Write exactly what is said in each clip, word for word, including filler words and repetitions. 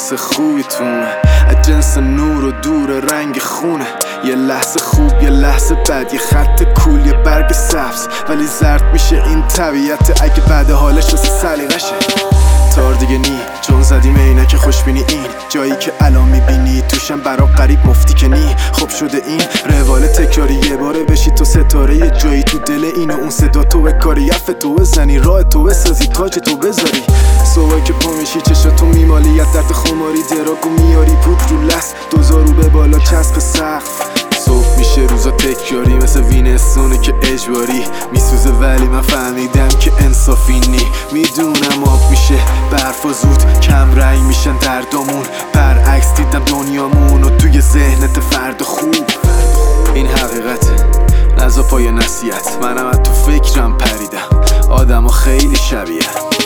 مثل خویتونه، از جنس نور و دور رنگ خونه. یه لحظه خوب یه لحظه بد، یه خط کول یه برگ سبز، ولی زرد میشه این طبیعت اگه بعد حالش واسه سلیقشه. تار دیگه نی چون زدیم عینک خوشبینی، این جایی که الان میبینی توشم برا قریب مفتی که نی. خب شده این روال تکراری، یه باره بشی تو ستاره، یه جایی تو دل این و اون صدا تو کاری یف تو بزنی، راه تو بسازی، تاج تو بذاری. صبح که پا میشی چشاتو میمالی، از درد خماری دراگو میاری، پود رو لست دوزارو به بالا چسب سقف. صبح میشه روزا تکراری مثل وینستونه که اجباری میسوزه، ولی من فهمیدم که انصافی نی. میدونم آب میشه برف و زود کم رنگ میشن دردامون، برعکس دیدم دنیامون و توی ذهنت فرد خوب. این حقیقته نزا پای نصیحت، منم از تو فکرم پریدم، آدم خیلی شبیه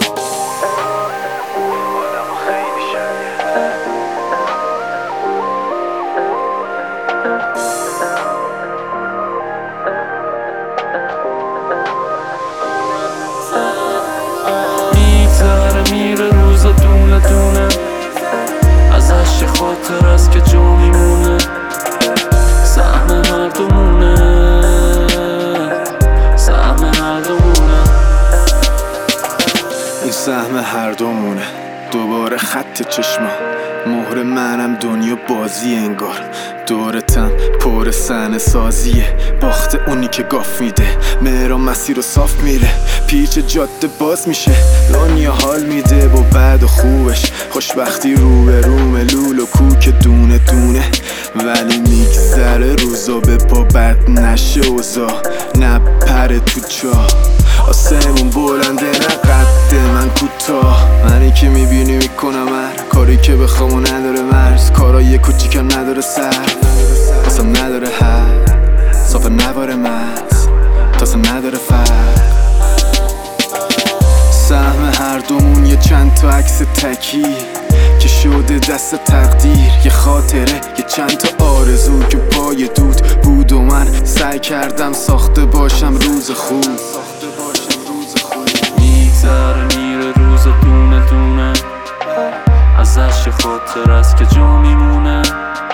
میره روزا دونه دونه، ازش یه خاطر است که جا میمونه، سهم هر دومونه، سهم هر دومونه. این سهم هر دومونه، دوباره خط چشما، مهر منم دنیا بازی انگار، دورتم پر صحنه سازیه، باخت اونی که گاف میده، مهران مسیر رو صاف میره، پیچ جاده باز میشه، دنیا حال میده با بد و خوبش، خوشبختی رو به روم لول و کوک دونه دونه، ولی میگذره روزا به پا بد نشه اوزا، نپره تو چاه، آسمون بلنده نه قد من کوتاه. منی که میبینی میکنم هر کاری که بخوام و نداره مرز، کارای کوچیکم نداره سر، واسم نداره حد، صاف نوار مز تاسه نداره فرق. سهم هر دومون یه چند تا عکس تکی که شده دست تقدیر، یه خاطره یه چند تا آرزو که پای دود بود و من سعی کردم ساخته باشم روز خوب. میگذره میره روزا دونه دونه، ازش یه خاطر است که جا میمونه،